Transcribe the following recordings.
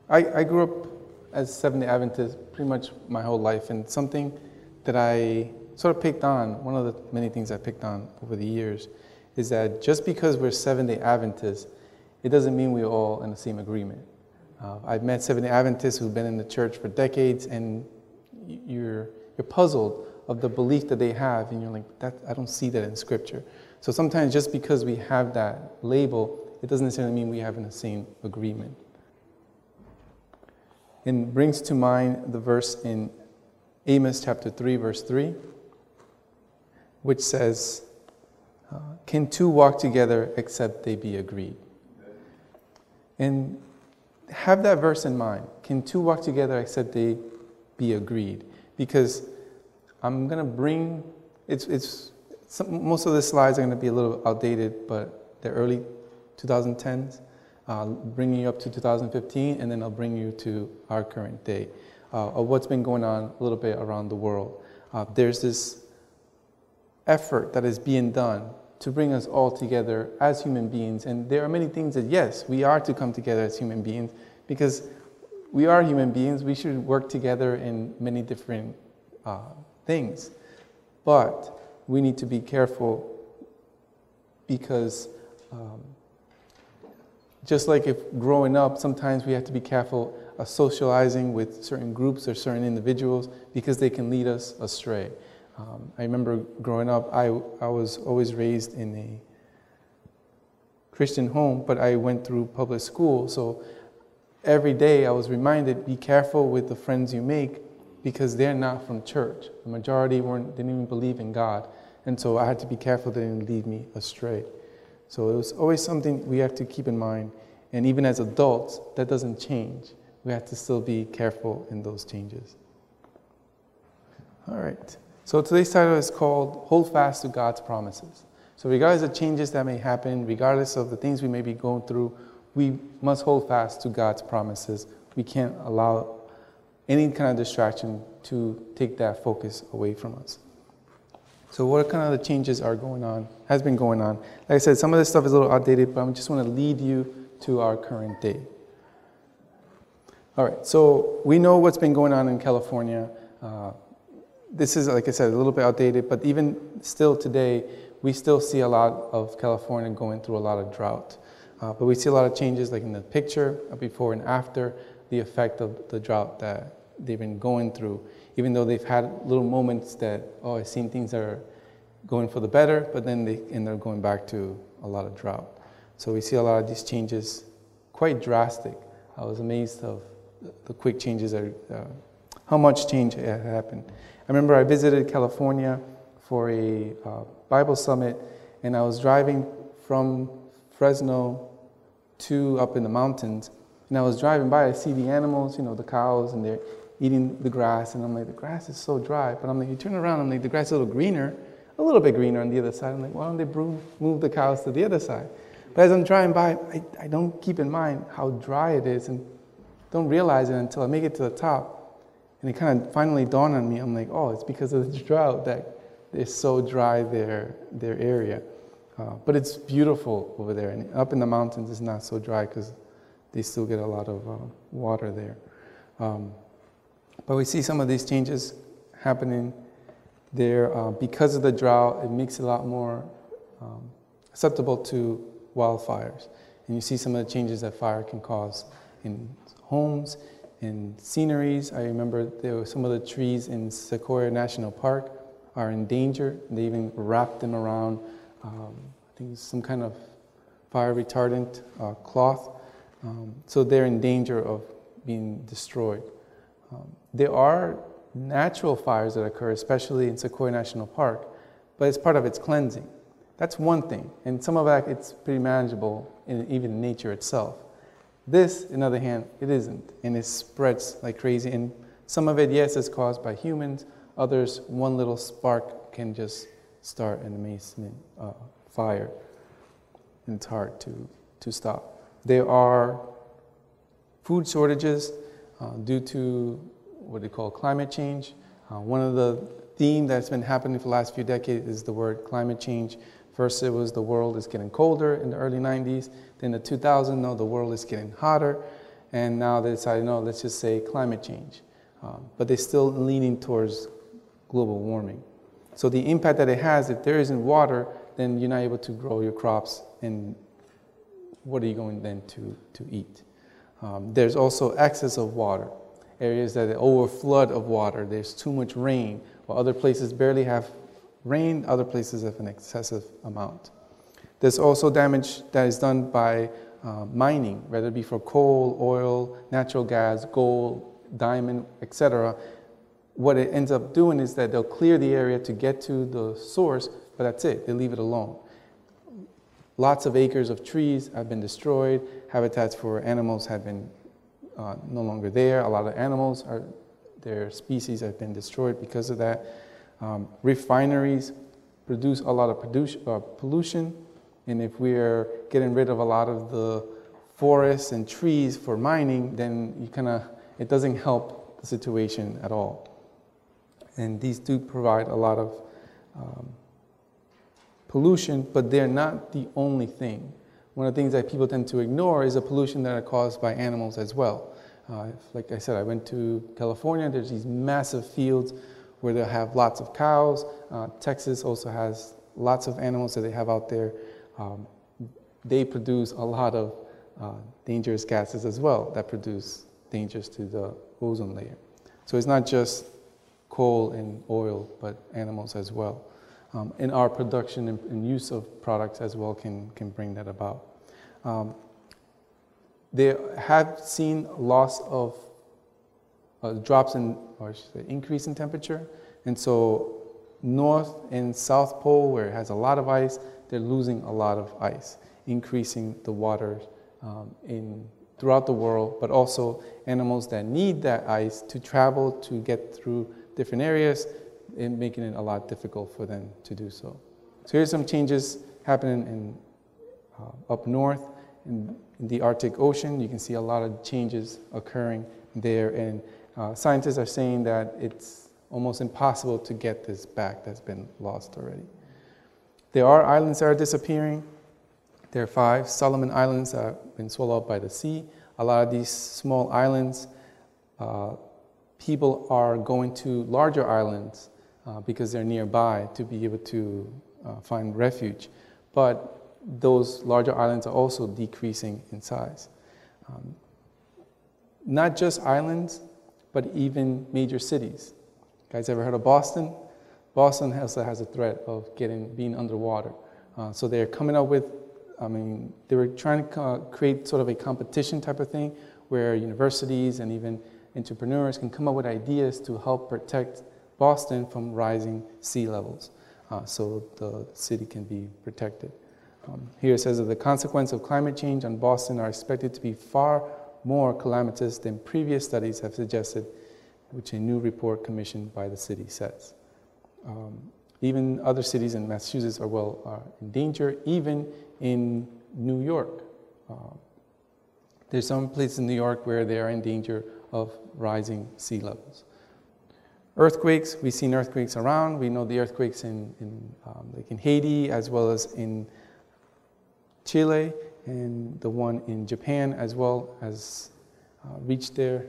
I grew up as Seventh-day Adventist pretty much my whole life, and something that I sort of picked on, one of the many things I picked on over the years, is that just because we're Seventh-day Adventists, it doesn't mean we're all in the same agreement. I've met Seventh-day Adventists who've been in the church for decades, and you're puzzled of the belief that they have, and you're like, I don't see that in Scripture. So sometimes just because we have that label, it doesn't necessarily mean we have in the same agreement. And brings to mind the verse in Amos chapter 3, verse 3, which says, can two walk together except they be agreed? And have that verse in mind. Can two walk together except they be agreed? Because I'm going to bring, most of the slides are going to be a little outdated, but they're early 2010s, bringing you up to 2015, and then I'll bring you to our current day of what's been going on a little bit around the world. There's this effort that is being done to bring us all together as human beings. And there are many things that, yes, we are to come together as human beings, because we are human beings. We should work together in many different things. But we need to be careful, because just like if growing up, sometimes we have to be careful of socializing with certain groups or certain individuals, because they can lead us astray. I remember growing up, I was always raised in a Christian home, but I went through public school. So every day I was reminded, be careful with the friends you make, because they're not from church. The majority didn't even believe in God. And so I had to be careful they didn't lead me astray. So it was always something we have to keep in mind. And even as adults, that doesn't change. We have to still be careful in those changes. All right. So today's title is called Hold Fast to God's Promises. So regardless of changes that may happen, regardless of the things we may be going through, we must hold fast to God's promises. We can't allow any kind of distraction to take that focus away from us. So what kind of the changes are going on, has been going on? Like I said, some of this stuff is a little outdated, but I just want to lead you to our current day. All right, so we know what's been going on in California. This is, like I said, a little bit outdated, but even still today, we still see a lot of California going through a lot of drought. But we see a lot of changes, like in the picture, before and after, the effect of the drought that they've been going through. Even though they've had little moments that, I've seen things that are going for the better, but then they end up going back to a lot of drought. So we see a lot of these changes, quite drastic. I was amazed of the quick changes, how much change had happened. I remember I visited California for a Bible summit, and I was driving from Fresno to up in the mountains, and I was driving by, I see the animals, the cows, and they're eating the grass, and I'm like, the grass is so dry. But I'm like, you turn around, I'm like, the grass is a little bit greener on the other side. I'm like, why don't they move the cows to the other side? But as I'm driving by, I don't keep in mind how dry it is, and don't realize it until I make it to the top. And it kind of finally dawned on me. I'm like, it's because of the drought that it's so dry their area. But it's beautiful over there. And up in the mountains, it's not so dry because they still get a lot of water there. But we see some of these changes happening there. Because of the drought, it makes it a lot more susceptible to wildfires. And you see some of the changes that fire can cause in homes, in sceneries. I remember there were some of the trees in Sequoia National Park are in danger. They even wrapped them around, I think it's some kind of fire retardant cloth. So they're in danger of being destroyed. There are natural fires that occur, especially in Sequoia National Park, but it's part of its cleansing. That's one thing. And some of that, it's pretty manageable in even nature itself. This, on the other hand, it isn't, and it spreads like crazy. And some of it, yes, is caused by humans. Others, one little spark can just start an amazing fire, and it's hard to stop. There are food shortages due to what they call climate change. One of the themes that's been happening for the last few decades is the word climate change. First, it was the world is getting colder in the early 90s. Then the 2000s, no, the world is getting hotter. and now they decided, no, let's just say climate change. But they're still leaning towards global warming. So the impact that it has, if there isn't water, then you're not able to grow your crops, and what are you going then to eat? There's also excess of water. Areas that are over flood of water, there's too much rain, while other places barely have rain, other places have an excessive amount. There's also damage that is done by mining, whether it be for coal, oil, natural gas, gold, diamond, etc. What it ends up doing is that they'll clear the area to get to the source, but that's it, they leave it alone. Lots of acres of trees have been destroyed, habitats for animals have been no longer there. A lot of animals, their species have been destroyed because of that. Refineries produce a lot of pollution, and if we're getting rid of a lot of the forests and trees for mining, then it doesn't help the situation at all. And these do provide a lot of pollution, but they're not the only thing. One of the things that people tend to ignore is the pollution that are caused by animals as well. Like I said, I went to California. There's these massive fields where they'll have lots of cows. Texas also has lots of animals that they have out there. They produce a lot of dangerous gases as well that produce dangers to the ozone layer. So it's not just coal and oil, but animals as well. And our production and use of products as well can bring that about. They have seen loss of drops in, or I should say, increase in temperature. And so North and South Pole, where it has a lot of ice, they're losing a lot of ice, increasing the water throughout the world, but also animals that need that ice to travel to get through different areas, and making it a lot difficult for them to do so. So here's some changes happening up north in the Arctic Ocean. You can see a lot of changes occurring there, and scientists are saying that it's almost impossible to get this back that's been lost already. There are islands that are disappearing. There are 5 Solomon Islands that have been swallowed up by the sea. A lot of these small islands, people are going to larger islands because they're nearby to be able to find refuge. But those larger islands are also decreasing in size. Not just islands, but even major cities. Guys ever heard of Boston? Boston also has a threat of being underwater. So they're coming up with, they were trying to create sort of a competition type of thing where universities and even entrepreneurs can come up with ideas to help protect Boston from rising sea levels, so the city can be protected. Here it says that the consequences of climate change on Boston are expected to be far more calamitous than previous studies have suggested, which a new report commissioned by the city says. Even other cities in Massachusetts are in danger, even in New York. There's some places in New York where they are in danger of rising sea levels. Earthquakes, we've seen earthquakes around. We know the earthquakes like in Haiti, as well as in Chile, and the one in Japan as well has reached there.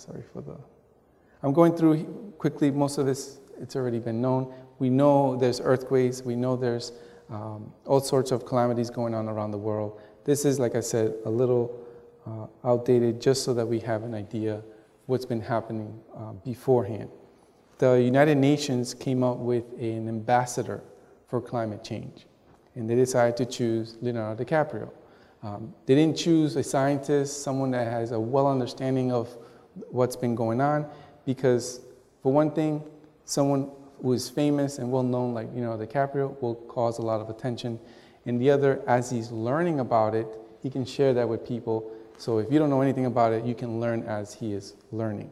I'm going through quickly. Most of this, it's already been known. We know there's earthquakes. We know there's all sorts of calamities going on around the world. This is, like I said, a little outdated, just so that we have an idea what's been happening beforehand. The United Nations came up with an ambassador for climate change, and they decided to choose Leonardo DiCaprio. They didn't choose a scientist, someone that has a well understanding of what's been going on, because for one thing, someone who is famous and well known like Leonardo DiCaprio will cause a lot of attention, and the other, as he's learning about it, he can share that with people. So if you don't know anything about it, you can learn as he is learning.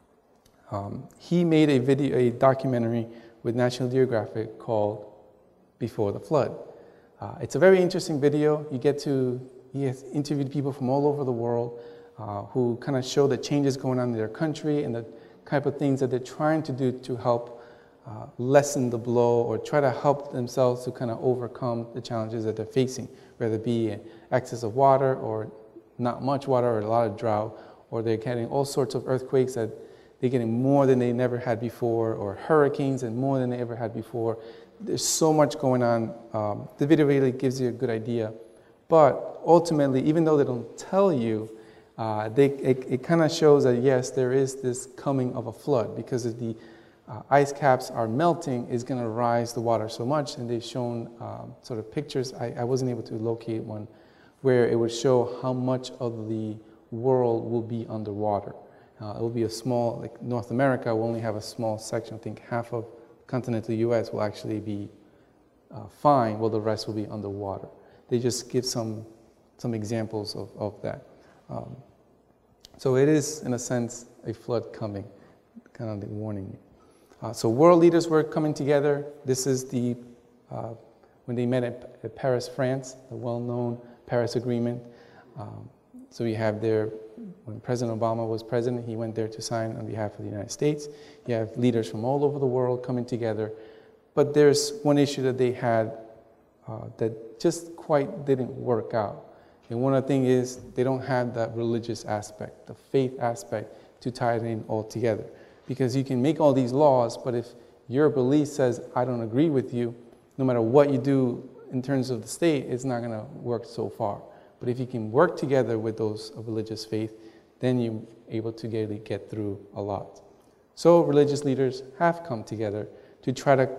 He made a documentary with National Geographic called Before the Flood. It's a very interesting video. He has interviewed people from all over the world who kind of show the changes going on in their country and the type of things that they're trying to do to help lessen the blow or try to help themselves to kind of overcome the challenges that they're facing, whether it be excess of water or not much water or a lot of drought, or they're getting all sorts of earthquakes that they're getting more than they never had before, or hurricanes and more than they ever had before. There's so much going on. The video really gives you a good idea. But ultimately, even though they don't tell you, it kind of shows that, yes, there is this coming of a flood, because if the ice caps are melting, it's going to rise the water so much. And they've shown sort of pictures. I wasn't able to locate one where it would show how much of the world will be underwater. It will be a small, like North America will only have a small section. I think half of continental US will actually be fine, while the rest will be underwater. They just give some examples of that. So it is, in a sense, a flood coming, kind of warning you. So world leaders were coming together. This is the when they met at Paris, France, the well-known Paris Agreement. So you have there, when President Obama was president, he went there to sign on behalf of the United States. You have leaders from all over the world coming together. But there's one issue that they had that just quite didn't work out. And one of the things is they don't have that religious aspect, the faith aspect, to tie it in all together. Because you can make all these laws, but if your belief says, I don't agree with you, no matter what you do in terms of the state, it's not going to work so far. But if you can work together with those of religious faith, then you're able to get through a lot. So religious leaders have come together to try to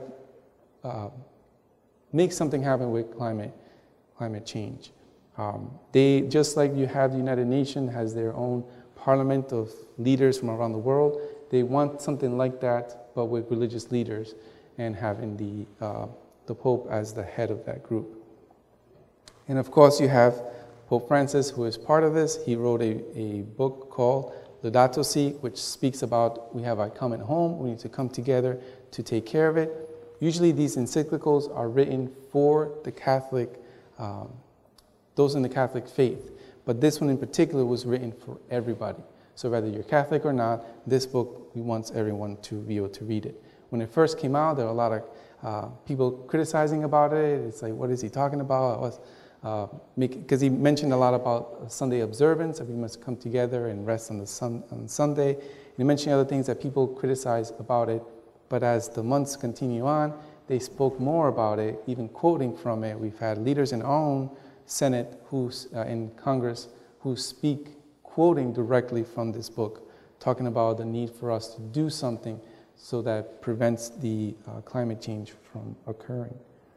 make something happen with climate change. They, just like you have the United Nations has their own parliament of leaders from around the world, they want something like that, but with religious leaders, and having the Pope as the head of that group. And of course, you have Pope Francis, who is part of this. He wrote a book called Laudato Si, which speaks about we have our common home, we need to come together to take care of it. Usually these encyclicals are written for the Catholic, those in the Catholic faith. But this one in particular was written for everybody. So whether you're Catholic or not, this book, we want everyone to be able to read it. When it first came out, there were a lot of people criticizing about it. It's like, what is he talking about? Because he mentioned a lot about Sunday observance, that we must come together and rest on Sunday. And he mentioned other things that people criticize about it. But as the months continue on, they spoke more about it, even quoting from it. We've had leaders in our own Senate, in Congress, who speak quoting directly from this book, talking about the need for us to do something so that prevents the climate change from occurring.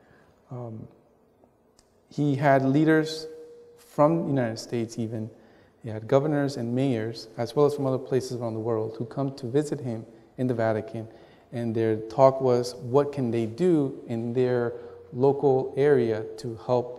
He had leaders from the United States even. He had governors and mayors, as well as from other places around the world, who come to visit him in the Vatican. And their talk was, what can they do in their local area to help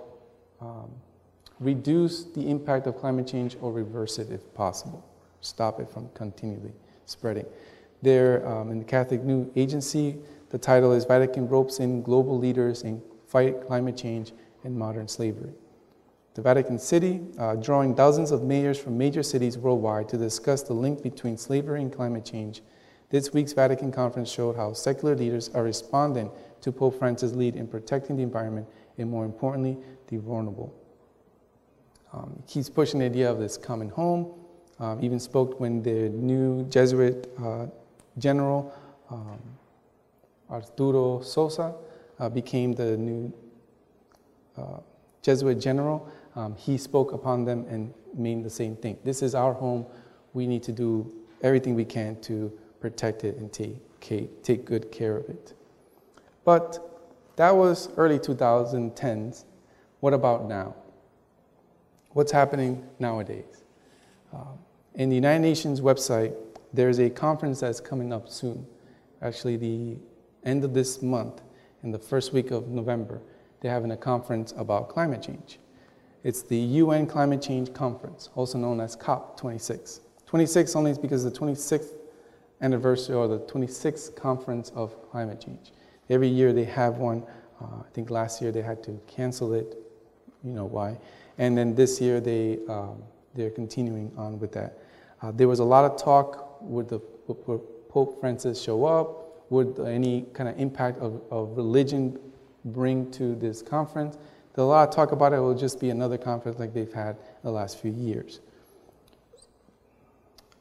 reduce the impact of climate change or reverse it if possible, stop it from continually spreading. There, in the Catholic New Agency, the title is Vatican Ropes in Global Leaders in Fight Climate Change and Modern Slavery. The Vatican City, drawing dozens of mayors from major cities worldwide to discuss the link between slavery and climate change. This week's Vatican Conference showed how secular leaders are responding to Pope Francis' lead in protecting the environment and, more importantly, the vulnerable. He keeps pushing the idea of this common home. Even spoke when the new Jesuit general, Arturo Sosa, became the new Jesuit general. He spoke upon them and made the same thing. This is our home. We need to do everything we can to protect it and take good care of it. But that was early 2010s. What about now? What's happening nowadays? In the United Nations website, there's a conference that's coming up soon. Actually, the end of this month, in the first week of November, they're having a conference about climate change. It's the UN Climate Change Conference, also known as COP26. 26 only is because of the 26th anniversary or the 26th conference of climate change. Every year they have one. I think last year they had to cancel it. You know why. And then this year they're continuing on with that. There was a lot of talk, would Pope Francis show up? Would any kind of impact of religion bring to this conference? There's a lot of talk about it. It will just be another conference like they've had the last few years.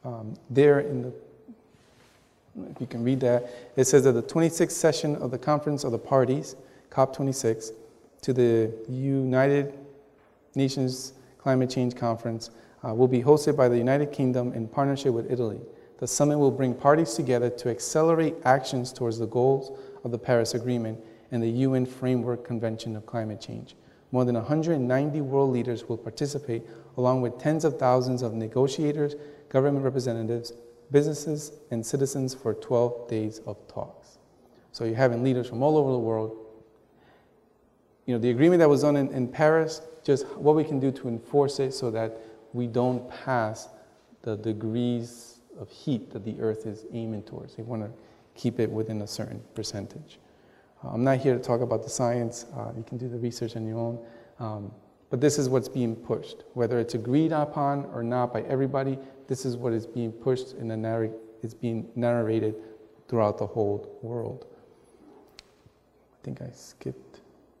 there in the, if you can read that, it says that the 26th session of the Conference of the Parties, COP26, to the United Nations Climate Change Conference will be hosted by the United Kingdom in partnership with Italy. The summit will bring parties together to accelerate actions towards the goals of the Paris Agreement and the UN Framework Convention of Climate Change. More than 190 world leaders will participate, along with tens of thousands of negotiators, government representatives, businesses, and citizens for 12 days of talks. So you're having leaders from all over the world. You know, the agreement that was done in Paris, just what we can do to enforce it so that we don't pass the degrees of heat that the Earth is aiming towards. They want to keep it within a certain percentage. I'm not here to talk about the science. You can do the research on your own. But this is what's being pushed. Whether it's agreed upon or not by everybody, this is what is being pushed and it's being narrated throughout the whole world. I think I skipped.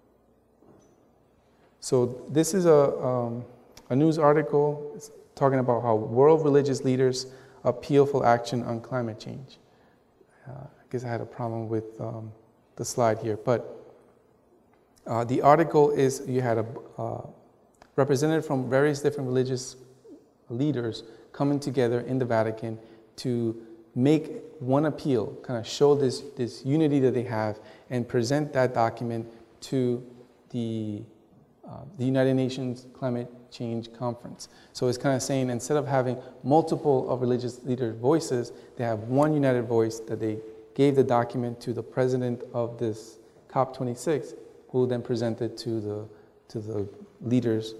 So this is a news article. It's talking about how world religious leaders appeal for action on climate change. I guess I had a problem with the slide here, but the article is, you had a representative from various different religious leaders coming together in the Vatican to make one appeal, kind of show this unity that they have, and present that document to the United Nations Climate Change Conference. So it's kind of saying, instead of having multiple of religious leaders' voices, they have one united voice that they gave the document to the president of this COP26, who will then present it to the leaders,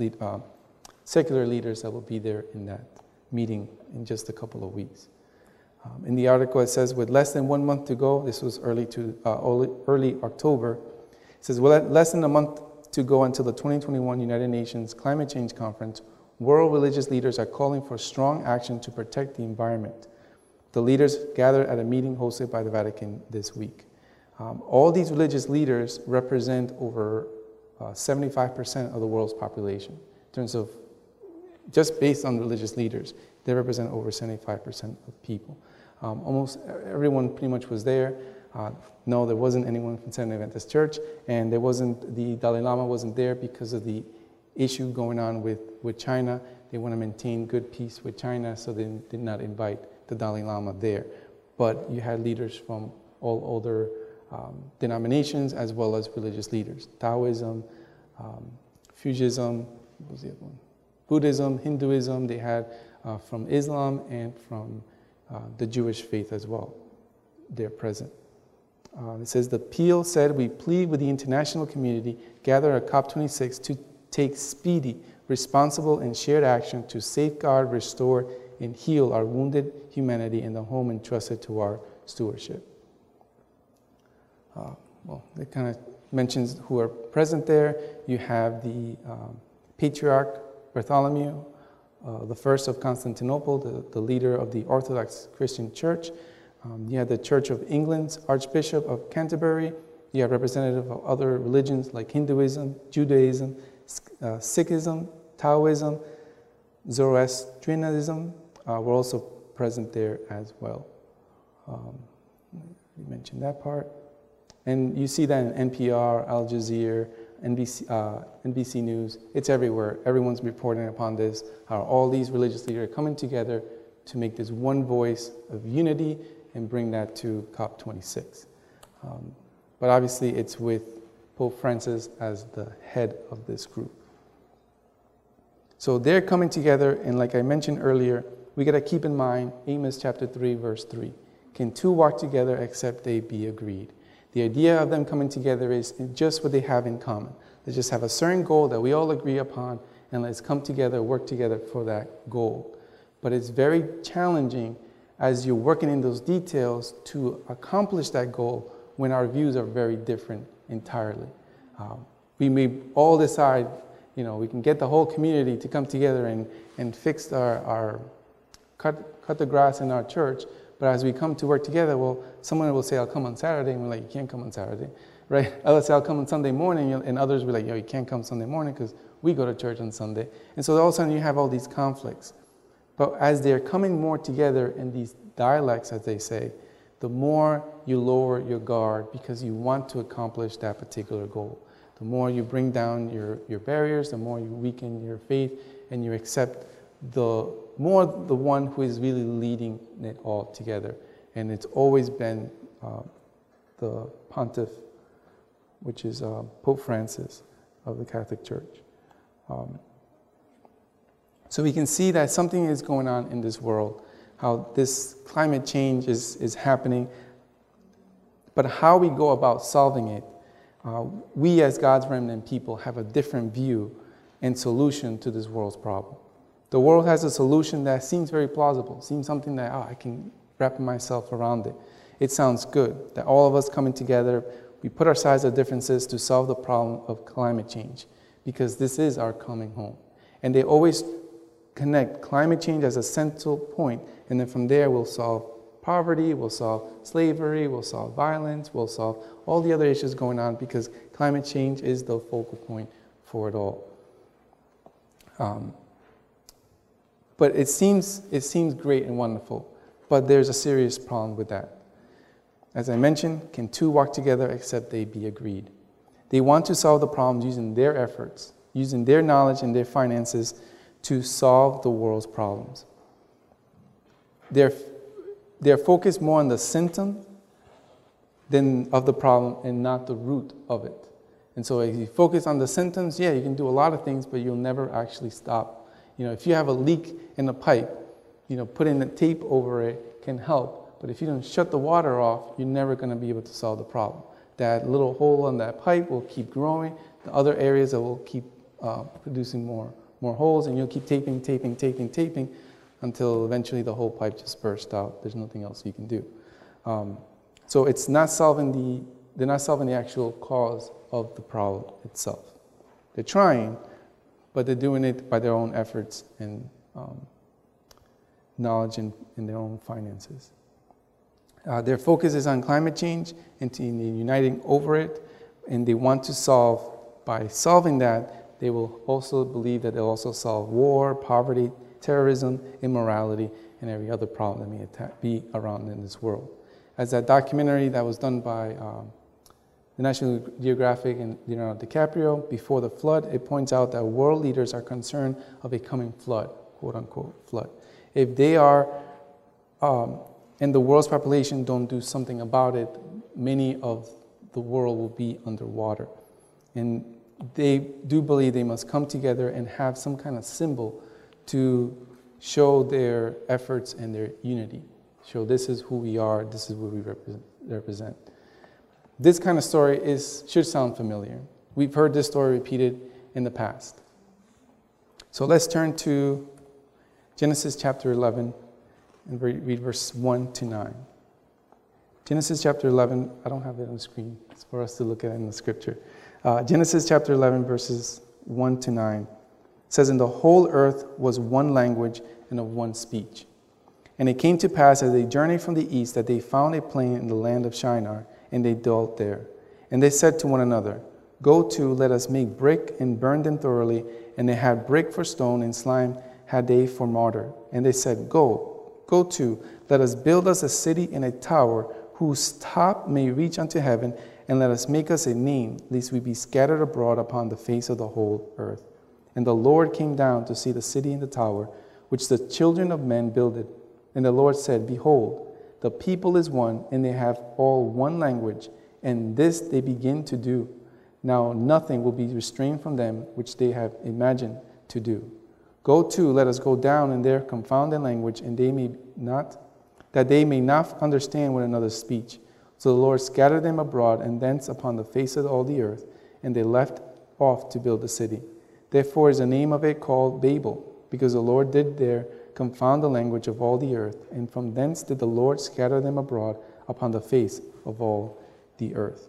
secular leaders that will be there in that meeting in just a couple of weeks. In the article, it says, with less than 1 month to go, this was early October, it says, with less than a month to go until the 2021 United Nations Climate Change Conference, world religious leaders are calling for strong action to protect the environment. The leaders gathered at a meeting hosted by the Vatican this week. All these religious leaders represent over 75% of the world's population. In terms of, just based on religious leaders, they represent over 75% of people. Almost everyone pretty much was there. No, there wasn't anyone from Seventh Adventist Church, and the Dalai Lama wasn't there because of the issue going on with China. They want to maintain good peace with China, so they did not invite the Dalai Lama there. But you had leaders from all other denominations, as well as religious leaders. Taoism, Fujiism, what was the other one? Buddhism, Hinduism, they had from Islam and from the Jewish faith as well. They're present. It says, the appeal said, we plead with the international community gathered at COP26 to take speedy, responsible, and shared action to safeguard, restore, and heal our wounded humanity in the home entrusted to our stewardship. Well, it kind of mentions who are present there. You have the Patriarch Bartholomew, the first of Constantinople, the leader of the Orthodox Christian Church. You have the Church of England's Archbishop of Canterbury. You have representatives of other religions like Hinduism, Judaism, Sikhism, Taoism, Zoroastrianism were also present there as well. You mentioned that part. And you see that in NPR, Al Jazeera, NBC News. It's everywhere. Everyone's reporting upon this, how all these religious leaders are coming together to make this one voice of unity and bring that to COP26. But obviously it's with Pope Francis as the head of this group. So they're coming together, and like I mentioned earlier, we got to keep in mind Amos chapter 3, verse 3. Can two walk together except they be agreed? The idea of them coming together is just what they have in common. They just have a certain goal that we all agree upon, and let's come together, work together for that goal. But it's very challenging as you're working in those details to accomplish that goal when our views are very different entirely. We may all decide, we can get the whole community to come together and fix cut the grass in our church. But as we come to work together, well, someone will say, I'll come on Saturday, and we're like, you can't come on Saturday, right? Others say, I'll come on Sunday morning, and others will be like, you can't come Sunday morning because we go to church on Sunday. And so all of a sudden you have all these conflicts. But as they're coming more together in these dialects, as they say, the more you lower your guard because you want to accomplish that particular goal. The more you bring down your barriers, the more you weaken your faith, and you accept the one who is really leading it all together. And it's always been the Pontiff, which is Pope Francis of the Catholic Church. So we can see that something is going on in this world, how this climate change is happening, but how we go about solving it, we as God's remnant people have a different view and solution to this world's problem. The world has a solution that seems very plausible, seems something that, I can wrap myself around it. It sounds good, that all of us coming together, we put aside our differences to solve the problem of climate change, because this is our coming home. And they always connect climate change as a central point, and then from there we'll solve poverty, we'll solve slavery, we'll solve violence, we'll solve all the other issues going on, because climate change is the focal point for it all. But it seems great and wonderful, but there's a serious problem with that. As I mentioned, can two walk together except they be agreed? They want to solve the problems using their efforts, using their knowledge and their finances to solve the world's problems. They're focused more on the symptom of the problem and not the root of it. And so if you focus on the symptoms, yeah, you can do a lot of things, but you'll never actually stop. If you have a leak in a pipe, putting the tape over it can help. But if you don't shut the water off, you're never going to be able to solve the problem. That little hole in that pipe will keep growing. The other areas will keep producing more holes, and you'll keep taping until eventually the whole pipe just bursts out. There's nothing else you can do. So it's not they're not solving the actual cause of the problem itself. They're trying, but they're doing it by their own efforts and knowledge and their own finances. Their focus is on climate change and uniting over it, and they want to by solving that, they will also believe that they'll also solve war, poverty, terrorism, immorality, and every other problem that may be around in this world. As that documentary that was done by the National Geographic and Leonardo DiCaprio, Before the Flood, it points out that world leaders are concerned of a coming flood, quote unquote flood. If they are, and the world's population don't do something about it, many of the world will be underwater. And they do believe they must come together and have some kind of symbol to show their efforts and their unity. Show this is who we are, this is what we represent. This kind of story should sound familiar. We've heard this story repeated in the past. So let's turn to Genesis chapter 11 and read verse 1 to 9. Genesis chapter 11, I don't have it on the screen. It's for us to look at in the scripture. Genesis chapter 11, verses 1 to 9 says, "And the whole earth was one language and of one speech. And it came to pass as they journeyed from the east that they found a plain in the land of Shinar, and they dwelt there. And they said to one another, Go to, let us make brick and burn them thoroughly. And they had brick for stone, and slime had they for mortar. And they said, Go to, let us build us a city and a tower, whose top may reach unto heaven, and let us make us a name, lest we be scattered abroad upon the face of the whole earth. And the Lord came down to see the city and the tower, which the children of men builded. And the Lord said, Behold, the people is one, and they have all one language, and this they begin to do. Now nothing will be restrained from them which they have imagined to do. Go to, let us go down in their confounded language, and that they may not understand one another's speech. So the Lord scattered them abroad, and thence upon the face of all the earth, and they left off to build the city. Therefore is the name of it called Babel, because the Lord did there confound the language of all the earth, and from thence did the Lord scatter them abroad upon the face of all the earth.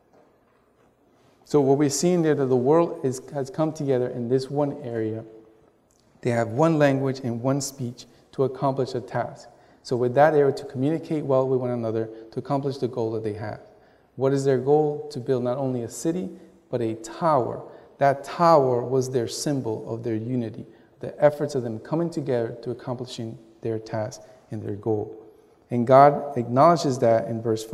So what we're seeing there, that the world has come together in this one area. They have one language and one speech to accomplish a task. So with that area, to communicate well with one another, to accomplish the goal that they have. What is their goal? To build not only a city, but a tower. That tower was their symbol of their unity, the efforts of them coming together to accomplishing their task and their goal. And God acknowledges that in verse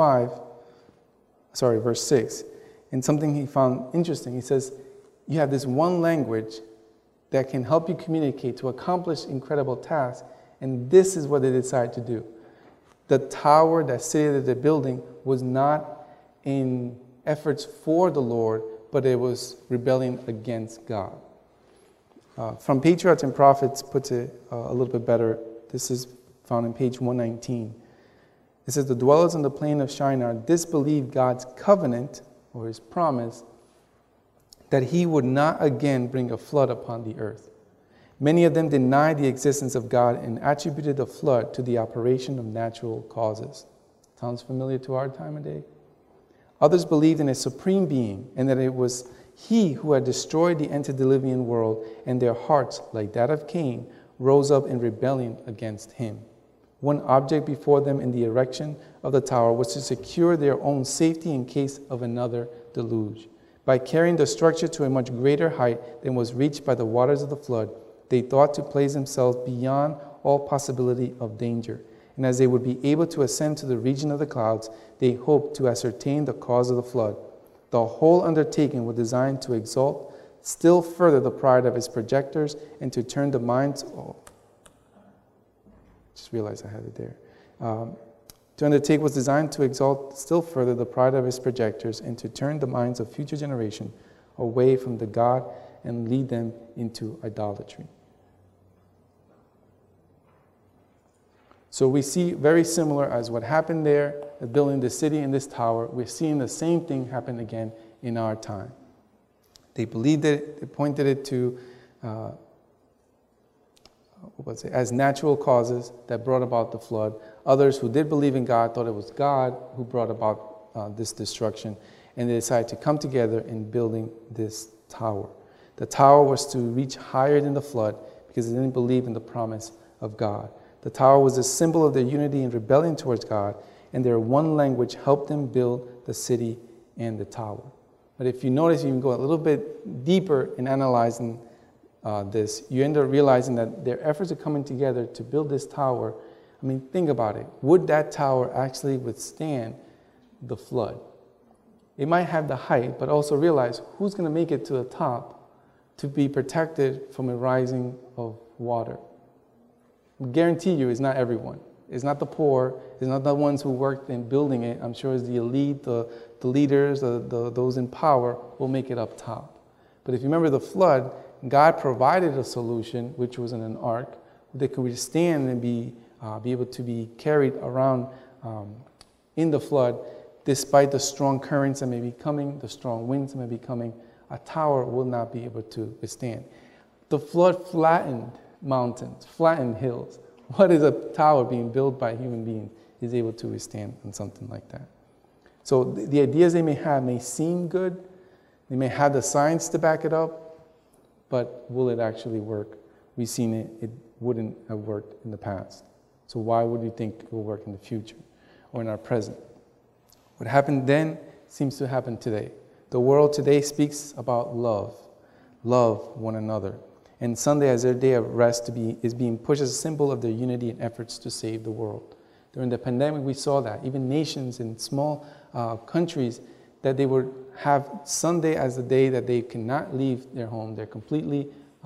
6. And something he found interesting, he says, you have this one language that can help you communicate to accomplish incredible tasks, and this is what they decided to do. The tower, that city that they're building, was not in efforts for the Lord, but it was rebelling against God. From Patriarchs and Prophets puts it a little bit better. This is found in page 119. It says, the dwellers on the plain of Shinar disbelieved God's covenant, or his promise, that he would not again bring a flood upon the earth. Many of them denied the existence of God and attributed the flood to the operation of natural causes. Sounds familiar to our time of day? Others believed in a supreme being and that it was he who had destroyed the antediluvian world, and their hearts, like that of Cain, rose up in rebellion against him. One object before them in the erection of the tower was to secure their own safety in case of another deluge. By carrying the structure to a much greater height than was reached by the waters of the flood, they thought to place themselves beyond all possibility of danger. And as they would be able to ascend to the region of the clouds, they hoped to ascertain the cause of the flood. The whole undertaking was designed to exalt still further the pride of his projectors and to turn the minds... just realized I had it there. To undertake was designed to exalt still further the pride of his projectors and to turn the minds of future generation away from the God and lead them into idolatry. So we see very similar as what happened there, building the city and this tower. We're seeing the same thing happen again in our time. They believed it, they pointed it to as natural causes that brought about the flood. Others who did believe in God thought it was God who brought about this destruction, and they decided to come together in building this tower. The tower was to reach higher than the flood because they didn't believe in the promise of God. The tower was a symbol of their unity and rebellion towards God, and their one language helped them build the city and the tower. But if you notice, you can go a little bit deeper in analyzing this. You end up realizing that their efforts are coming together to build this tower. I mean, think about it. Would that tower actually withstand the flood? It might have the height, but also realize who's going to make it to the top to be protected from a rising of water. I guarantee you it's not everyone. It's not the poor. It's not the ones who worked in building it. I'm sure it's the elite, the leaders, those in power will make it up top. But if you remember the flood, God provided a solution, which was in an ark, that could withstand and be able to be carried around in the flood, despite the strong currents that may be coming, the strong winds that may be coming. A tower will not be able to withstand. The flood flattened mountains, flattened hills. What is a tower being built by human beings is able to withstand on something like that? So the ideas they may have may seem good. They may have the science to back it up, but will it actually work? We've seen it wouldn't have worked in the past. So why would you think it will work in the future or in our present? What happened then seems to happen today. The world today speaks about love. Love one another. And Sunday as their day of rest is being pushed as a symbol of their unity and efforts to save the world. During the pandemic, we saw that. Even nations in small countries, that they would have Sunday as the day that they cannot leave their home. They're completely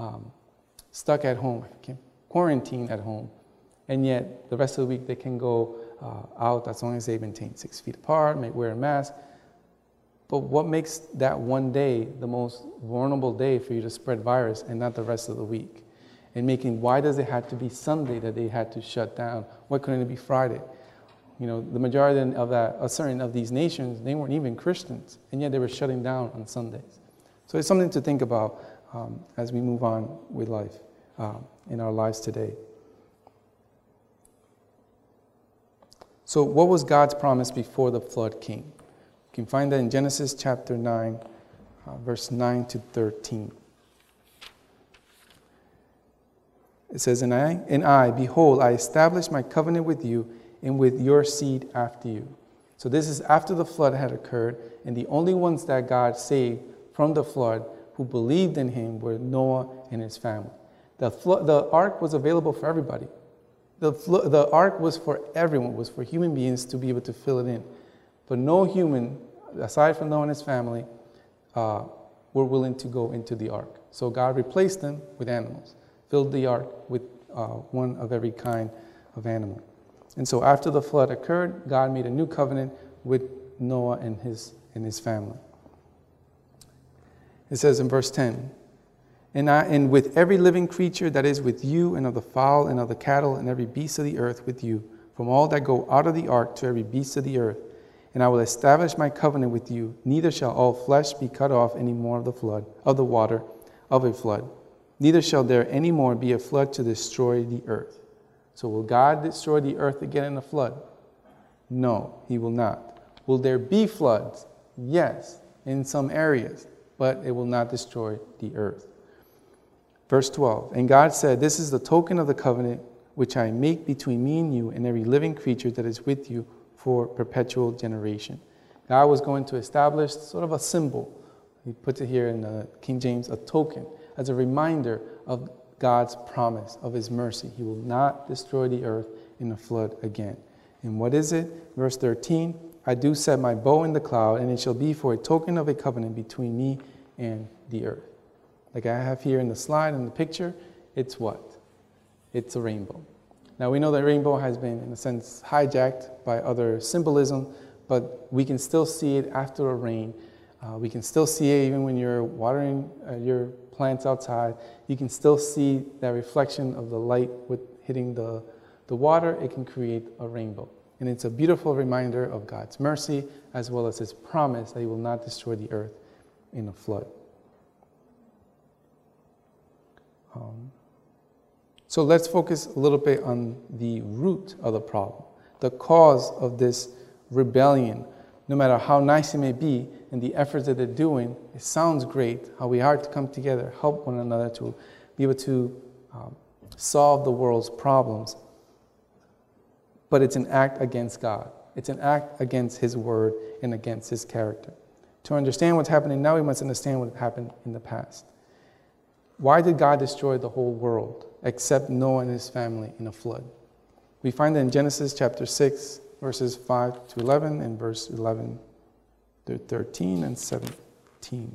stuck at home, quarantined at home. And yet, the rest of the week, they can go out as long as they maintain 6 feet apart, may wear a mask. But what makes that one day the most vulnerable day for you to spread virus and not the rest of the week? And why does it have to be Sunday that they had to shut down? Why couldn't it be Friday? You know, the majority of certain of these nations, they weren't even Christians, and yet they were shutting down on Sundays. So it's something to think about as we move on with life in our lives today. So what was God's promise before the flood came? You can find that in Genesis chapter 9, verse 9 to 13. It says, And I, behold, I establish my covenant with you and with your seed after you. So this is after the flood had occurred, and the only ones that God saved from the flood who believed in him were Noah and his family. The ark was available for everybody. The ark was for everyone, was for human beings to be able to fill it in. But no human, aside from Noah and his family, were willing to go into the ark. So God replaced them with animals, filled the ark with one of every kind of animal. And so after the flood occurred, God made a new covenant with Noah and his family. It says in verse 10, and with every living creature that is with you, and of the fowl, and of the cattle, and every beast of the earth with you, from all that go out of the ark to every beast of the earth. And I will establish my covenant with you, neither shall all flesh be cut off any more of the water of a flood. Neither shall there any more be a flood to destroy the earth. So will God destroy the earth again in a flood? No, he will not. Will there be floods? Yes, in some areas, but it will not destroy the earth. Verse 12, and God said, this is the token of the covenant which I make between me and you and every living creature that is with you for perpetual generation. God was going to establish sort of a symbol. He puts it here in King James, a token, as a reminder of God's promise, of his mercy. He will not destroy the earth in a flood again. And what is it? Verse 13, I do set my bow in the cloud, and it shall be for a token of a covenant between me and the earth. Like I have here in the slide, in the picture, it's what? It's a rainbow. Now we know that rainbow has been, in a sense, hijacked by other symbolism, but we can still see it after a rain. We can still see it even when you're watering your plants outside. You can still see that reflection of the light with hitting the water. It can create a rainbow. And it's a beautiful reminder of God's mercy, as well as his promise that he will not destroy the earth in a flood. So let's focus a little bit on the root of the problem, the cause of this rebellion. No matter how nice it may be and the efforts that they're doing, it sounds great, how we are to come together, help one another to be able to solve the world's problems. But it's an act against God. It's an act against his word and against his character. To understand what's happening now, we must understand what happened in the past. Why did God destroy the whole world except Noah and his family in a flood? We find that in Genesis chapter 6, verses 5 to 11, and verse 11 through 13 and 17. It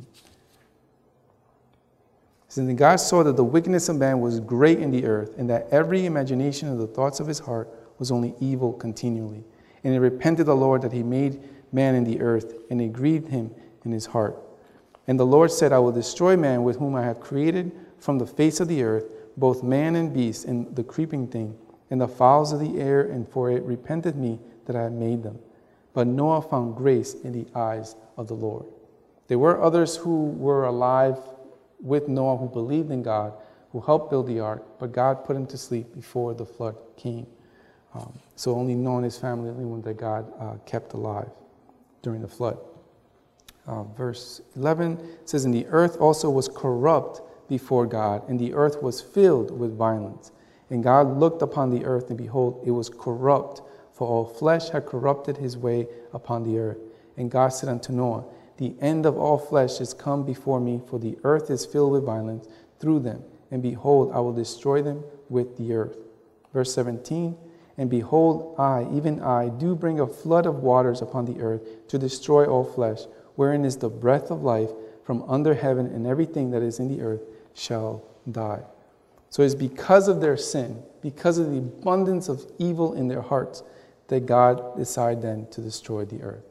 says, and God saw that the wickedness of man was great in the earth, and that every imagination of the thoughts of his heart was only evil continually. And it repented the Lord that he made man in the earth, and it grieved him in his heart. And the Lord said, I will destroy man with whom I have created from the face of the earth, both man and beast, and the creeping thing, and the fowls of the air, and for it repented me that I had made them. But Noah found grace in the eyes of the Lord. There were others who were alive with Noah who believed in God, who helped build the ark, but God put him to sleep before the flood came. So only Noah and his family, the only one that God kept alive during the flood. Verse 11 says, and the earth also was corrupt before God, and the earth was filled with violence. And God looked upon the earth, and behold, it was corrupt, for all flesh had corrupted his way upon the earth. And God said unto Noah, the end of all flesh is come before me, for the earth is filled with violence through them. And behold, I will destroy them with the earth. Verse 17, and behold, I, even I, do bring a flood of waters upon the earth to destroy all flesh, wherein is the breath of life from under heaven, and everything that is in the earth shall die. So it's because of their sin, because of the abundance of evil in their hearts, that God decided then to destroy the earth.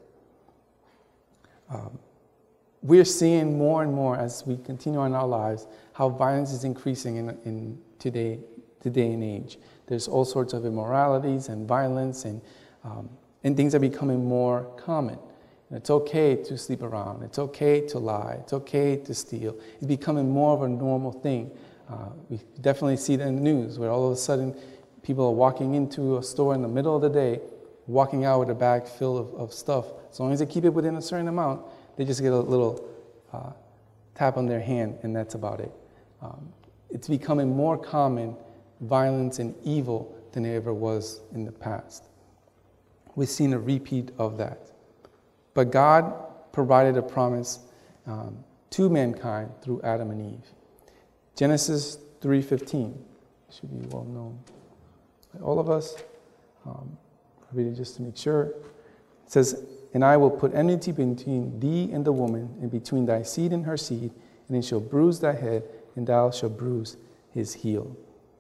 We're seeing more and more as we continue on our lives how violence is increasing in today and age. There's all sorts of immoralities and violence, and things are becoming more common. It's okay to sleep around. It's okay to lie. It's okay to steal. It's becoming more of a normal thing. We definitely see that in the news, where all of a sudden people are walking into a store in the middle of the day, walking out with a bag full of stuff. As long as they keep it within a certain amount, they just get a little tap on their hand, and that's about it. It's becoming more common, violence and evil, than it ever was in the past. We've seen a repeat of that. But God provided a promise to mankind through Adam and Eve. Genesis 3:15. Should be well known by all of us. Read it just to make sure. It says, "And I will put enmity between thee and the woman, and between thy seed and her seed, and it shall bruise thy head, and thou shalt bruise his heel."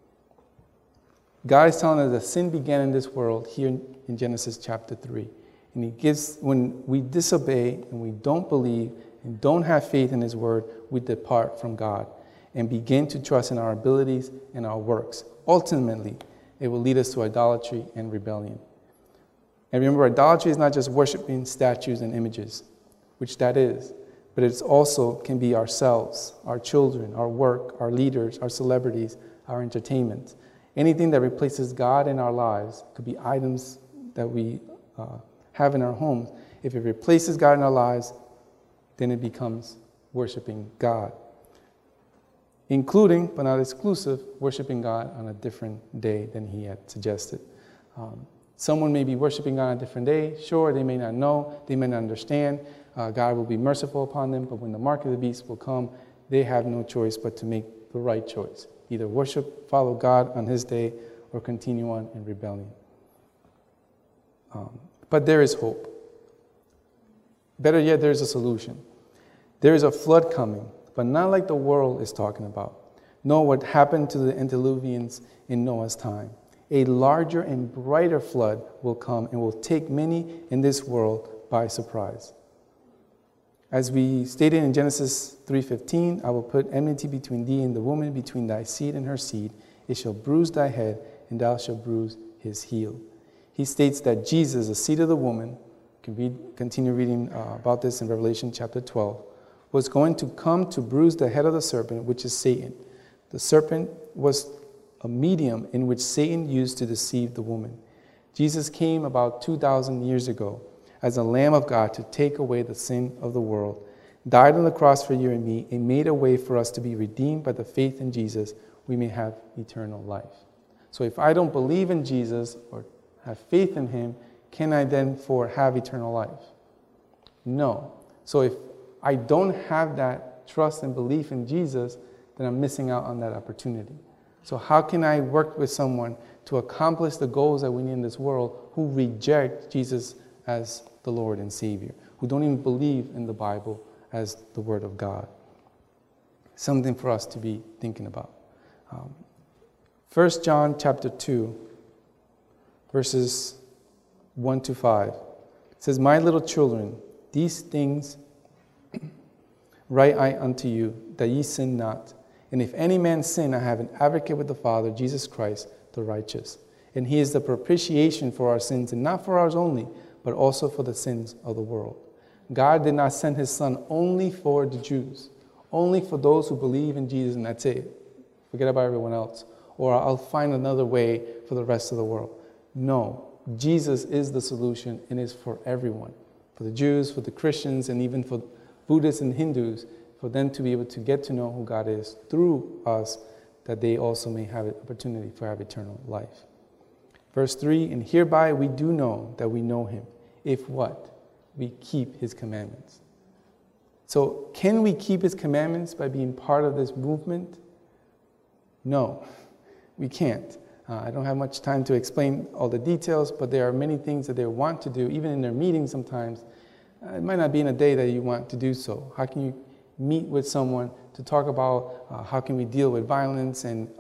God is telling us that sin began in this world here in Genesis chapter 3. And he gives, when we disobey and we don't believe and don't have faith in his word, we depart from God and begin to trust in our abilities and our works. Ultimately, it will lead us to idolatry and rebellion. And remember, idolatry is not just worshiping statues and images, which that is, but it also can be ourselves, our children, our work, our leaders, our celebrities, our entertainment. Anything that replaces God in our lives, could be items that we have in our homes. If it replaces God in our lives, then it becomes worshiping God. Including, but not exclusive, worshiping God on a different day than he had suggested. Someone may be worshiping God on a different day. Sure, they may not know, they may not understand. God will be merciful upon them, but when the mark of the beast will come, they have no choice but to make the right choice. Either worship, follow God on his day, or continue on in rebellion. But there is hope. Better yet, there is a solution. There is a flood coming, but not like the world is talking about. Know what happened to the antediluvians in Noah's time. A larger and brighter flood will come and will take many in this world by surprise. As we stated in Genesis 3:15, I will put enmity between thee and the woman, between thy seed and her seed. It shall bruise thy head, and thou shalt bruise his heel. He states that Jesus, the seed of the woman, you can continue reading about this in Revelation chapter 12, was going to come to bruise the head of the serpent, which is Satan. The serpent was a medium in which Satan used to deceive the woman. Jesus came about 2,000 years ago as a Lamb of God to take away the sin of the world, died on the cross for you and me, and made a way for us to be redeemed by the faith in Jesus. We may have eternal life. So if I don't believe in Jesus or have faith in him, can I then have eternal life? No. So if I don't have that trust and belief in Jesus, then I'm missing out on that opportunity. So how can I work with someone to accomplish the goals that we need in this world who reject Jesus as the Lord and Savior, who don't even believe in the Bible as the Word of God? Something for us to be thinking about. 1 John chapter 2, verses 1 to 5. It says, "My little children, these things write I unto you, that ye sin not. And if any man sin, I have an advocate with the Father, Jesus Christ, the righteous. And he is the propitiation for our sins, and not for ours only, but also for the sins of the world." God did not send his son only for the Jews, only for those who believe in Jesus, and that's it. Forget about everyone else. Or I'll find another way for the rest of the world. No, Jesus is the solution and is for everyone. For the Jews, for the Christians, and even for Buddhists and Hindus, for them to be able to get to know who God is through us, that they also may have an opportunity to have eternal life. Verse 3, "And hereby we do know that we know him, if what? We keep his commandments." So can we keep his commandments by being part of this movement? No, we can't. I don't have much time to explain all the details, but there are many things that they want to do, even in their meetings sometimes. It might not be in a day that you want to do so. How can you meet with someone to talk about how can we deal with violence and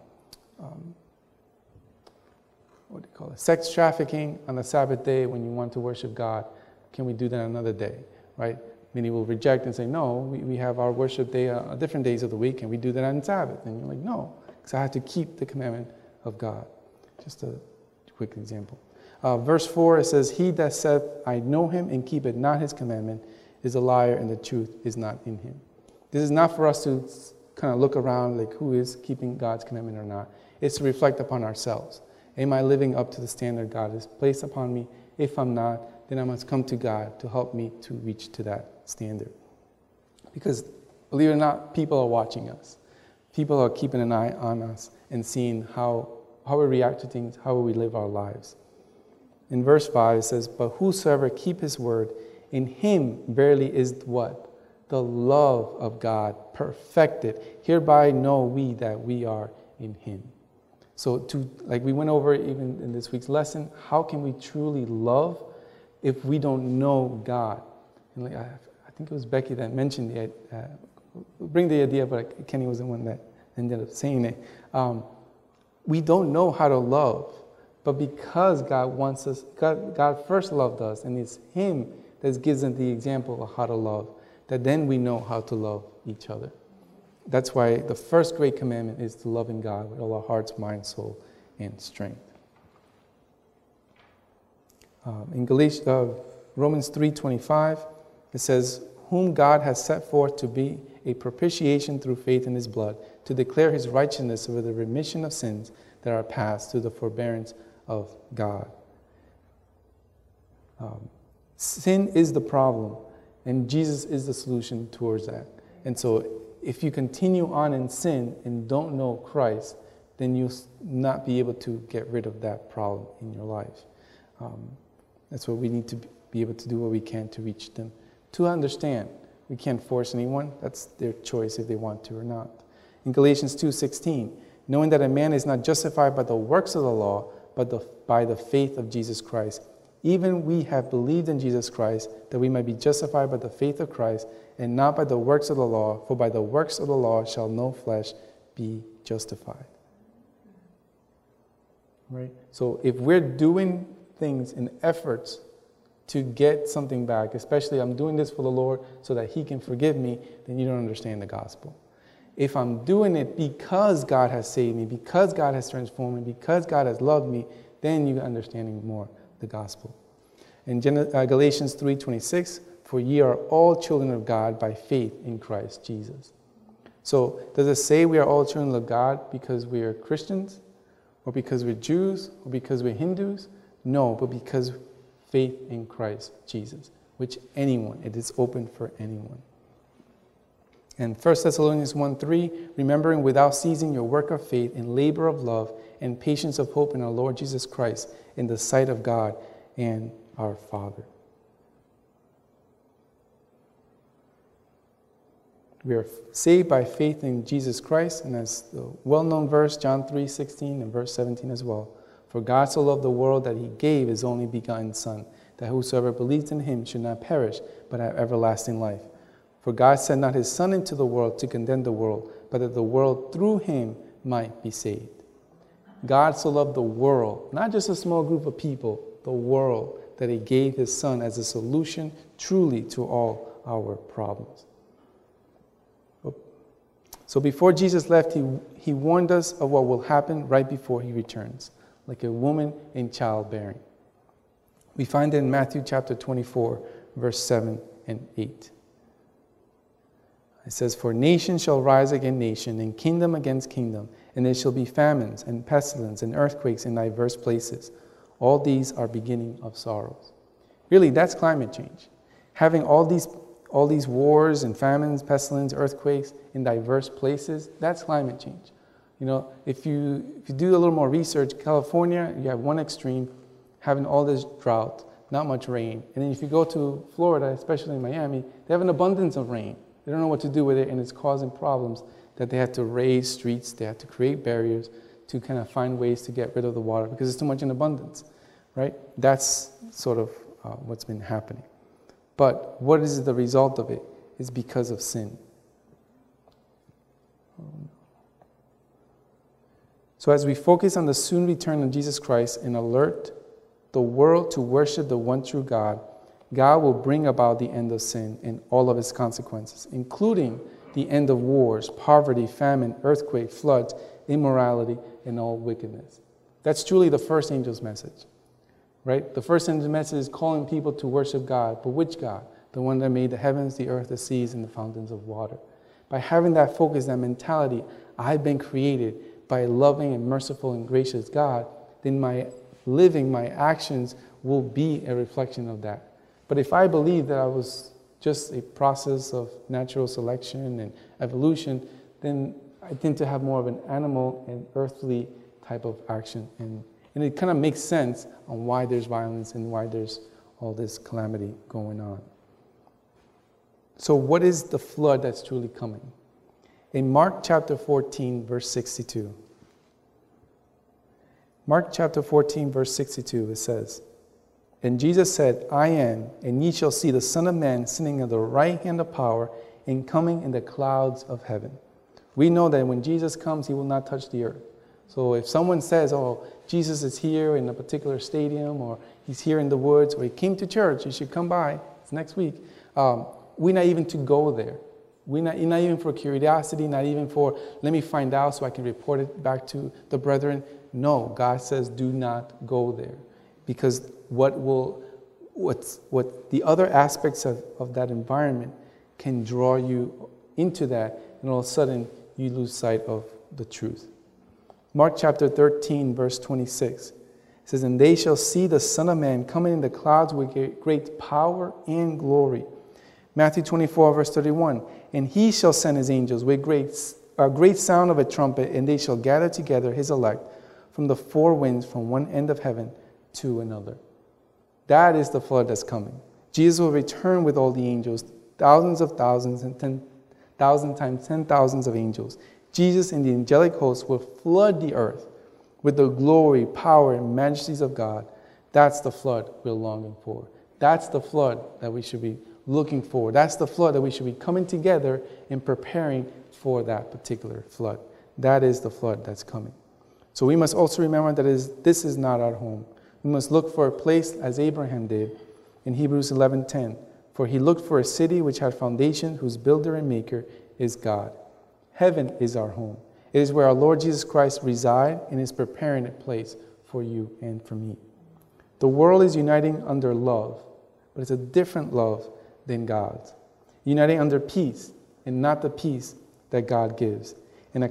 sex trafficking on a Sabbath day when you want to worship God? Can we do that another day, right? Many will reject and say, no, we have our worship day on different days of the week, and we do that on Sabbath. And you're like, no, because I have to keep the commandment of God. Just a quick example. Verse 4, it says, "He that saith, I know him, and keepeth not his commandment, is a liar, and the truth is not in him." This is not for us to kind of look around like who is keeping God's commandment or not. It's to reflect upon ourselves. Am I living up to the standard God has placed upon me? If I'm not, then I must come to God to help me to reach to that standard. Because, believe it or not, people are watching us. People are keeping an eye on us and seeing how we react to things, how we live our lives. In verse 5, it says, "But whosoever keep his word, in him verily is what? the love of God perfected. Hereby know we that we are in him. So like we went over even in this week's lesson, how can we truly love if we don't know God? And like I think it was Becky that mentioned bring the idea, but Kenny was the one that ended up saying it. We don't know how to love, but because God wants us, God first loved us, and it's him that gives us the example of how to love, that then we know how to love each other. That's why the first great commandment is to love in God with all our hearts, mind, soul, and strength. In Romans 3:25, it says, whom God has set forth to be a propitiation through faith in his blood, to declare his righteousness over the remission of sins that are past through the forbearance of God. Sin is the problem, and Jesus is the solution towards that. And so if you continue on in sin and don't know Christ, then you'll not be able to get rid of that problem in your life. That's what we need to be able to do what we can to reach them. To understand, we can't force anyone. That's their choice if they want to or not. In Galatians 2:16, knowing that a man is not justified by the works of the law, but by the faith of Jesus Christ. Even we have believed in Jesus Christ, that we might be justified by the faith of Christ, and not by the works of the law, for by the works of the law shall no flesh be justified. Right? So if we're doing things in efforts to get something back, especially I'm doing this for the Lord so that he can forgive me, then you don't understand the gospel. If I'm doing it because God has saved me, because God has transformed me, because God has loved me, then you're understanding more the gospel. In Galatians 3:26, for ye are all children of God by faith in Christ Jesus. So does it say we are all children of God because we are Christians, or because we're Jews, or because we're Hindus? No, but because faith in Christ Jesus, which anyone, it is open for anyone. And 1 Thessalonians 1:3, remembering without ceasing your work of faith and labor of love and patience of hope in our Lord Jesus Christ in the sight of God and our Father. We are saved by faith in Jesus Christ, and as the well-known verse, John 3:16 and verse 17 as well. For God so loved the world that he gave his only begotten Son, that whosoever believes in him should not perish, but have everlasting life. For God sent not his Son into the world to condemn the world, but that the world through him might be saved. God so loved the world, not just a small group of people, the world, that he gave his Son as a solution truly to all our problems. So before Jesus left, he warned us of what will happen right before he returns, like a woman in childbearing. We find it in Matthew chapter 24, verse 7 and 8. It says, for nation shall rise against nation, and kingdom against kingdom, and there shall be famines and pestilence and earthquakes in diverse places. All these are beginning of sorrows. Really, that's climate change. Having all these wars and famines, pestilence, earthquakes in diverse places, that's climate change. You know, if you do a little more research, California, you have one extreme, having all this drought, not much rain. And then if you go to Florida, especially in Miami, they have an abundance of rain. They don't know what to do with it, and it's causing problems that they have to raise streets, they have to create barriers to kind of find ways to get rid of the water because it's too much in abundance, right? That's sort of what's been happening. But what is the result of it? It's because of sin. So as we focus on the soon return of Jesus Christ and alert the world to worship the one true God, God will bring about the end of sin and all of its consequences, including the end of wars, poverty, famine, earthquake, floods, immorality, and all wickedness. That's truly the first angel's message, right? The first angel's message is calling people to worship God. But which God? The one that made the heavens, the earth, the seas, and the fountains of water. By having that focus, that mentality, I've been created by a loving and merciful and gracious God, then my living, my actions will be a reflection of that. But if I believe that I was just a process of natural selection and evolution, then I tend to have more of an animal and earthly type of action. And it kind of makes sense on why there's violence and why there's all this calamity going on. So what is the flood that's truly coming? In Mark chapter 14, verse 62. Mark chapter 14, verse 62, it says, "And Jesus said, I am, and ye shall see the Son of Man sitting at the right hand of power and coming in the clouds of heaven." We know that when Jesus comes, he will not touch the earth. So if someone says, oh, Jesus is here in a particular stadium, or he's here in the woods, or he came to church, you should come by, it's next week. We're not even to go there. Not even for curiosity, not even for, let me find out so I can report it back to the brethren. No, God says, do not go there. Because what the other aspects of that environment can draw you into that, and all of a sudden you lose sight of the truth. Mark chapter 13, verse 26 says, "And they shall see the Son of Man coming in the clouds with great power and glory." Matthew 24, verse 31, "And he shall send his angels with a great sound of a trumpet, and they shall gather together his elect from the four winds, from one end of heaven to another." That is the flood that's coming. Jesus will return with all the angels, thousands of thousands and 10,000 times 10,000s of angels. Jesus and the angelic hosts will flood the earth with the glory, power, and majesties of God. That's the flood we're longing for. That's the flood that we should be looking for. That's the flood that we should be coming together and preparing for that particular flood. That is the flood that's coming. So we must also remember that this is not our home. We must look for a place as Abraham did in Hebrews 11:10. "For he looked for a city which had foundation, whose builder and maker is God." Heaven is our home. It is where our Lord Jesus Christ resides and is preparing a place for you and for me. The world is uniting under love, but it's a different love than God's. Uniting under peace and not the peace that God gives. And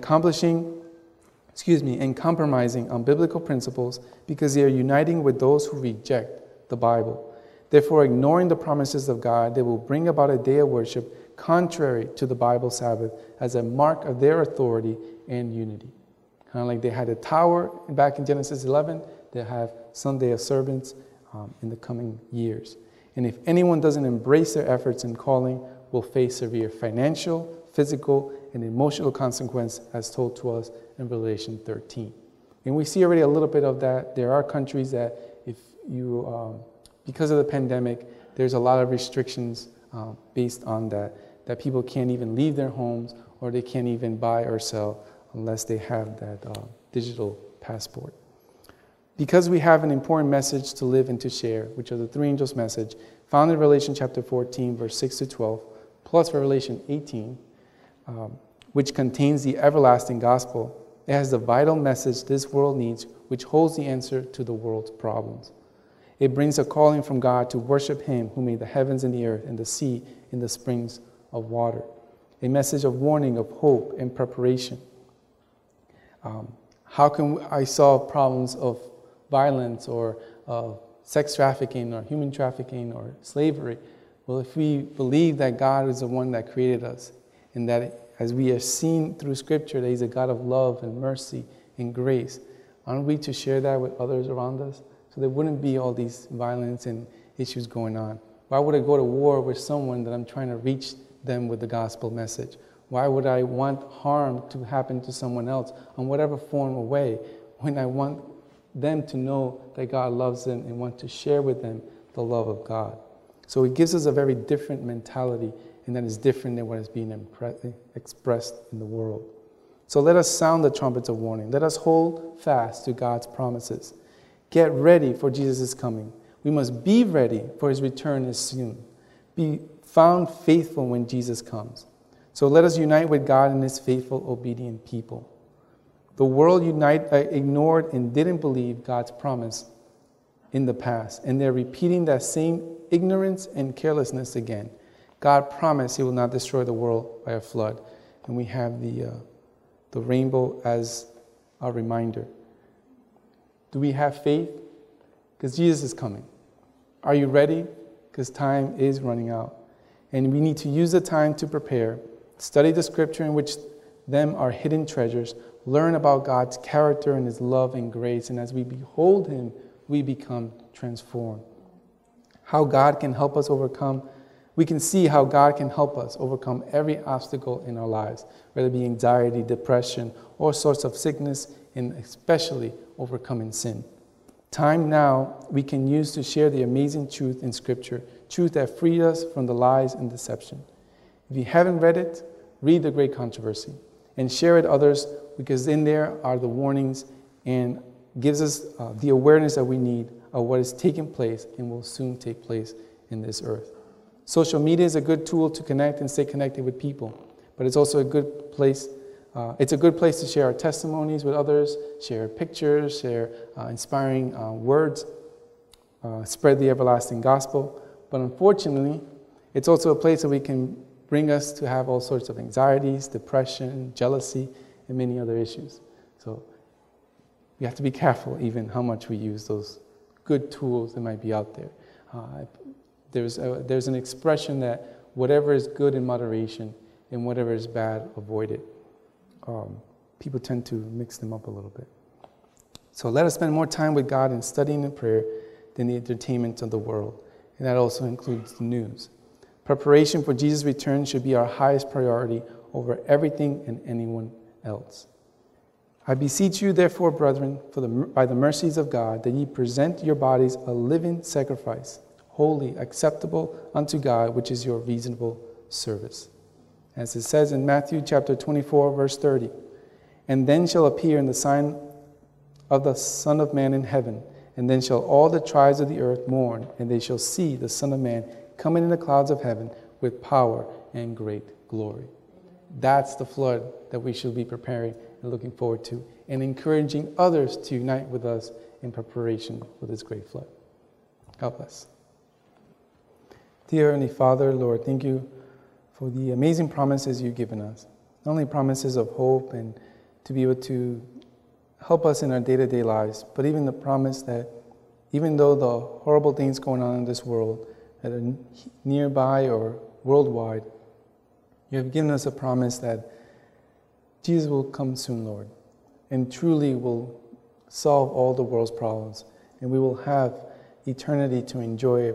compromising on biblical principles because they are uniting with those who reject the Bible. Therefore, ignoring the promises of God, they will bring about a day of worship contrary to the Bible Sabbath as a mark of their authority and unity. Kind of like they had a tower back in Genesis 11, they have Sunday of servants in the coming years. And if anyone doesn't embrace their efforts and calling, will face severe financial, physical, and emotional consequence as told to us in Revelation 13. And we see already a little bit of that. There are countries that because of the pandemic, there's a lot of restrictions based on that people can't even leave their homes, or they can't even buy or sell unless they have that digital passport. Because we have an important message to live and to share, which are the three angels' message, found in Revelation chapter 14, verse 6 to 12, plus Revelation 18, which contains the everlasting gospel. It has the vital message this world needs, which holds the answer to the world's problems. It brings a calling from God to worship Him who made the heavens and the earth and the sea and the springs of water. A message of warning, of hope, and preparation. How can I solve problems of violence or sex trafficking or human trafficking or slavery? Well, if we believe that God is the one that created us, and that as we have seen through Scripture that He's a God of love and mercy and grace, aren't we to share that with others around us? So there wouldn't be all these violence and issues going on. Why would I go to war with someone that I'm trying to reach them with the gospel message? Why would I want harm to happen to someone else in whatever form or way when I want them to know that God loves them and want to share with them the love of God? So it gives us a very different mentality, and that is different than what is being expressed in the world. So let us sound the trumpets of warning. Let us hold fast to God's promises. Get ready for Jesus' coming. We must be ready, for His return is soon. Be found faithful when Jesus comes. So let us unite with God and His faithful, obedient people. The world ignored and didn't believe God's promise in the past, and they're repeating that same ignorance and carelessness again. God promised He will not destroy the world by a flood, and we have the rainbow as our reminder. Do we have faith? Because Jesus is coming. Are you ready? Because time is running out. And we need to use the time to prepare, study the Scripture in which them are hidden treasures, learn about God's character and His love and grace, and as we behold Him, we become transformed. How God can help us overcome we can see how God can help us overcome every obstacle in our lives, whether it be anxiety, depression, all sorts of sickness, and especially overcoming sin. Time now we can use to share the amazing truth in Scripture, truth that freed us from the lies and deception. If you haven't read it, read The Great Controversy and share it with others, because in there are the warnings and gives us the awareness that we need of what is taking place and will soon take place in this earth. Social media is a good tool to connect and stay connected with people, but it's also a good place. It's a good place to share our testimonies with others, share pictures, share inspiring words, spread the everlasting gospel. But unfortunately, it's also a place that we can bring us to have all sorts of anxieties, depression, jealousy, and many other issues. So we have to be careful even how much we use those good tools that might be out there. There's an expression that whatever is good in moderation and whatever is bad, avoid it. People tend to mix them up a little bit. So let us spend more time with God in studying and prayer than the entertainment of the world. And that also includes the news. Preparation for Jesus' return should be our highest priority over everything and anyone else. I beseech you, therefore, brethren, by the mercies of God, that ye present your bodies a living sacrifice, holy, acceptable unto God, which is your reasonable service. As it says in Matthew chapter 24, verse 30, and then shall appear in the sign of the Son of Man in heaven, and then shall all the tribes of the earth mourn, and they shall see the Son of Man coming in the clouds of heaven with power and great glory. That's the flood that we should be preparing and looking forward to, and encouraging others to unite with us in preparation for this great flood. God bless. Dear Heavenly Father, Lord, thank you for the amazing promises you've given us. Not only promises of hope and to be able to help us in our day-to-day lives, but even the promise that even though the horrible things going on in this world that are nearby or worldwide, you have given us a promise that Jesus will come soon, Lord, and truly will solve all the world's problems, and we will have eternity to enjoy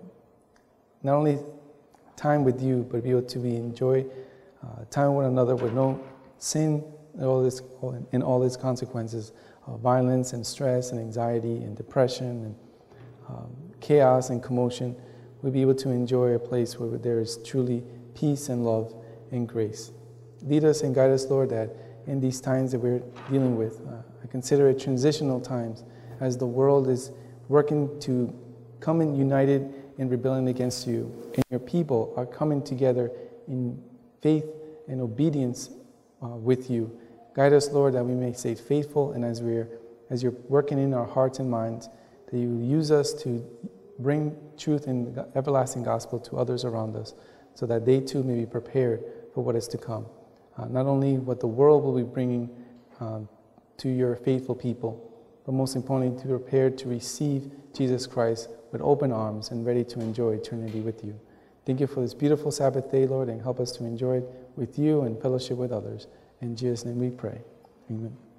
not only time with you, but be able to enjoy time with one another with no sin and all its consequences, violence and stress and anxiety and depression and chaos and commotion. We'll be able to enjoy a place where there is truly peace and love and grace. Lead us and guide us, Lord, that in these times that we're dealing with, I consider it transitional times as the world is working to come in united in rebelling against you, and your people are coming together in faith and obedience with you. Guide us, Lord, that we may stay faithful, and as you're working in our hearts and minds, that you use us to bring truth and the everlasting gospel to others around us, so that they too may be prepared for what is to come. Not only what the world will be bringing to your faithful people, but most importantly, to be prepared to receive Jesus Christ with open arms and ready to enjoy eternity with you. Thank you for this beautiful Sabbath day, Lord, and help us to enjoy it with you and fellowship with others. In Jesus' name we pray. Amen.